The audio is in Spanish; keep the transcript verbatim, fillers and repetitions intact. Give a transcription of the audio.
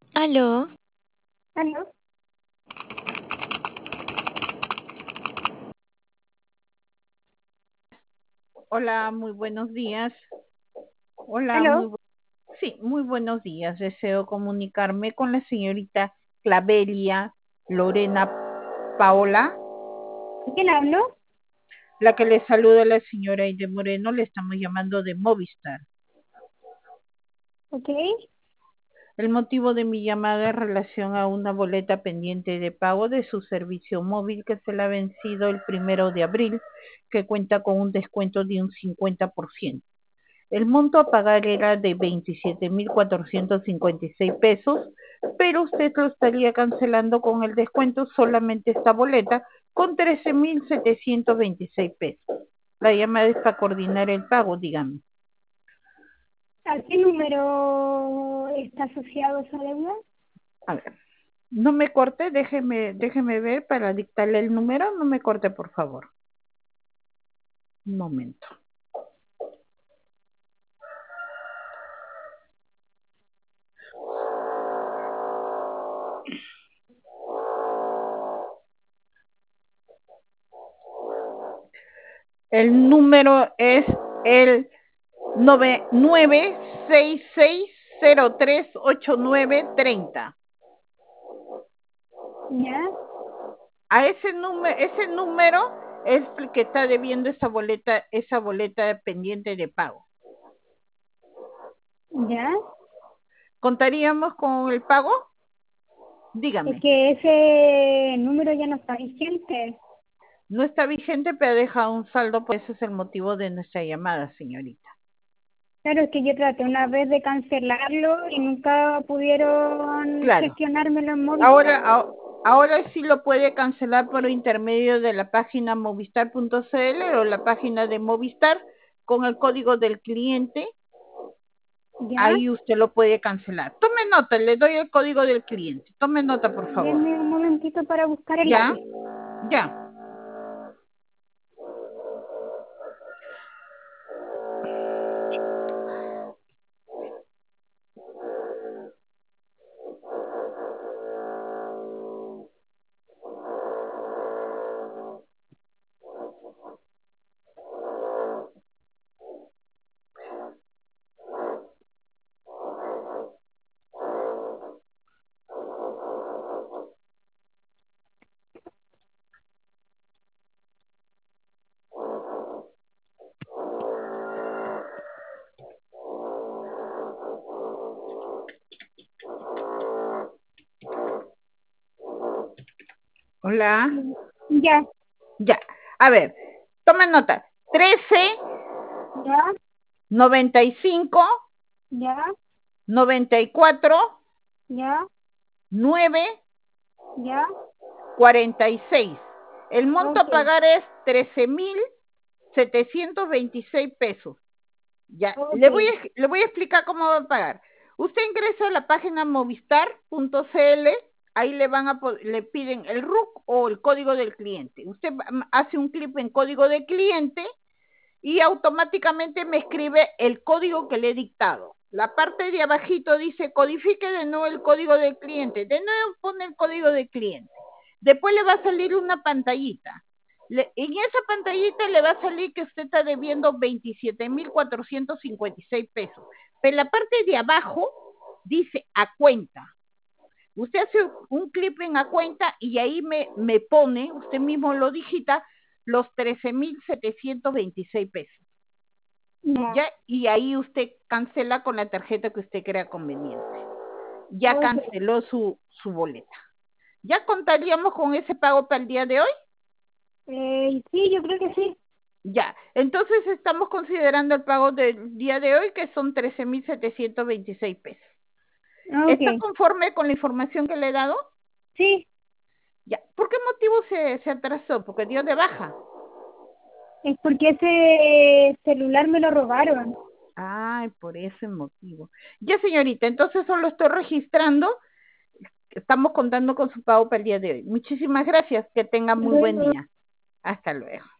Aló, ¿Aló? Hola, muy buenos días. Hola, muy ¿Aló? bu- sí, muy buenos días. Deseo comunicarme con la señorita Clavelia Lorena Paola, ¿Con quién hablo? la que le saluda la señora Aide Moreno. Le estamos llamando de Movistar. Ok. El motivo de mi llamada es relación a una boleta pendiente de pago de su servicio móvil que se le ha vencido el primero de abril, que cuenta con un descuento de un cincuenta por ciento. El monto a pagar era de veintisiete mil cuatrocientos cincuenta y seis pesos, pero usted lo estaría cancelando con el descuento solamente esta boleta con trece mil setecientos veintiséis pesos. La llamada es para coordinar el pago, dígame. ¿A qué número está asociado esa deuda? A ver, no me corte, déjeme, déjeme ver para dictarle el número, no me corte, por favor. Un momento. El número es el nueve nueve seis seis cero tres ocho nueve treinta. ¿Ya? A ese número, ese número es el que está debiendo esa boleta, esa boleta pendiente de pago. ¿Ya? ¿Contaríamos con el pago? Es Dígame. que ese número ya no está vigente. No está vigente, pero deja un saldo, pues ese es el motivo de nuestra llamada, señorita. Claro, es que yo traté una vez de cancelarlo y nunca pudieron Claro. gestionármelo en Ahora, Movistar. a- ahora sí lo puede cancelar por intermedio de la página movistar punto cl o la página de Movistar con el código del cliente. ¿Ya? Ahí usted lo puede cancelar. Tome nota, le doy el código del cliente. Tome nota, por favor. Denme un momentito para buscar el ¿Ya? lápiz. Ya. Hola. Ya, Ya. A ver, toma nota. Trece, ya, noventa y cinco, ya, noventa y cuatro, ya, nueve, ya. cuarenta y seis. El monto Ok, a pagar es trece mil setecientos veintiséis pesos. Ya, ok, le voy, a, le voy a explicar cómo va a pagar. Usted ingresa a la página movistar punto cl, ahí le van a le piden el R U C o el código del cliente. Usted hace un clic en código del cliente y automáticamente me escribe el código que le he dictado. La parte de abajito dice codifique de nuevo el código del cliente. De nuevo pone el código del cliente. Después le va a salir una pantallita. Le, en esa pantallita le va a salir que usted está debiendo veintisiete mil cuatrocientos cincuenta y seis pesos. Pero en la parte de abajo dice a cuenta. Usted hace un clic en a cuenta y ahí me, me pone, usted mismo lo digita, los trece mil setecientos veintiséis pesos. ya, Ya, y ahí usted cancela con la tarjeta que usted crea conveniente. Ya ok. canceló su, su boleta. ¿Ya contaríamos con ese pago para el día de hoy? Eh, sí, yo creo que sí. Ya, entonces estamos considerando el pago del día de hoy, que son trece mil setecientos veintiséis pesos. ¿Está Ok, conforme con la información que le he dado? sí. Ya, ¿por qué motivo se, se atrasó? Porque dio de baja. Es porque ese celular me lo robaron. Ay, por ese motivo. Ya, señorita, entonces solo estoy registrando. Estamos contando con su pago para el día de hoy. Muchísimas gracias. Que tenga muy buen Luego día. Hasta luego.